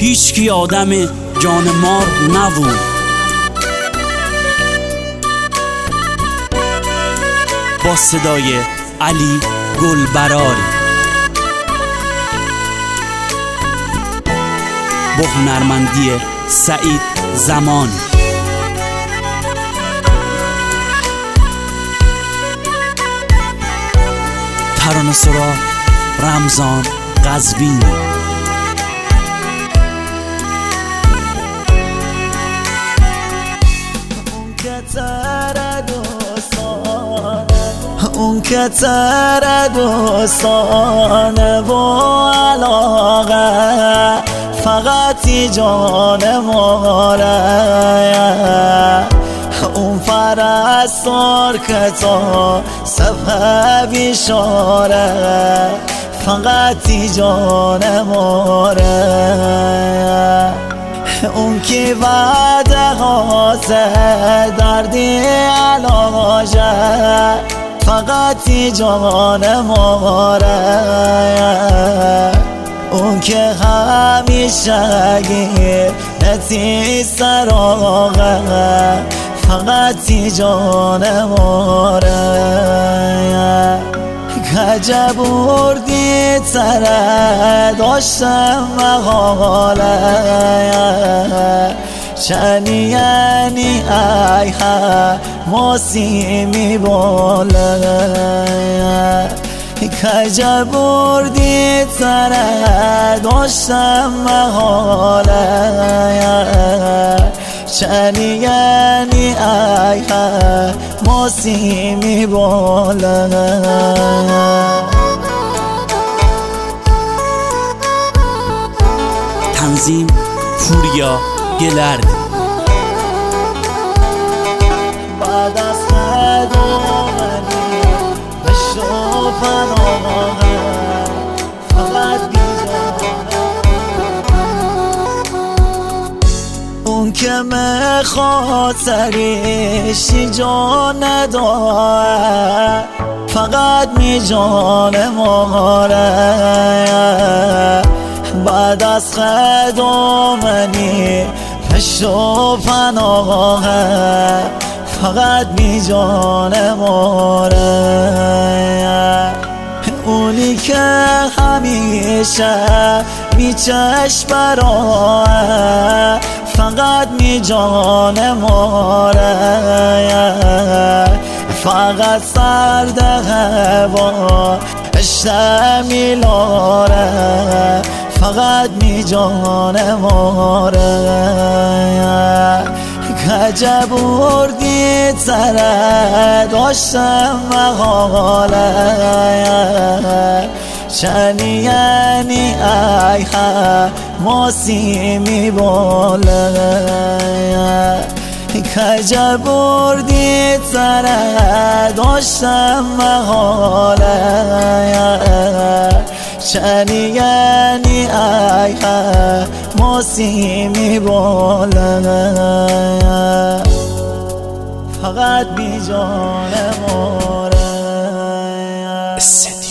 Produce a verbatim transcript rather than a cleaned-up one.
هیچ کی آدم جان مار نبود. با صدای علی گلبراری، با هنرمندی سعید زمانی. ترانه سرا رمضان قزوینی. اون که تر دوستانه و علاقه فقط جان ماره، اون پرستار که تو صفحه بیشاره فقط جان ماره، اون که وعده هاسه دردی علاجه فقط جان ماره، اون که همیشه گیرتی سراغه فقط جان ماره، کجا بردی تره داشتم مقاله چنی یعنی ای ها موسیمی باله، کجا بردی تره داشتم مقاله چنی یعنی ای ها موسیمی باله. تنظیم پوریا گلرد. بعد از خدمتی بشو پناهه فقط بیجانه، اون که مخاطریشی جان نداره فقط می جان ماره، بعد از خدمتی بشو پناهه فقط بی جان ماره، اونی که همیشه بی چشم براه فقط می جان ماره، فقط سرد هوا اشتمیلاره فقط می جان ماره، کجا بردی تره داشتم مقاله چنی یعنی ای ها موسیمی باله، کجا بردی تره داشتم مقاله چنی یعنی ای ها موسیمی باله فقط بی جان ماره.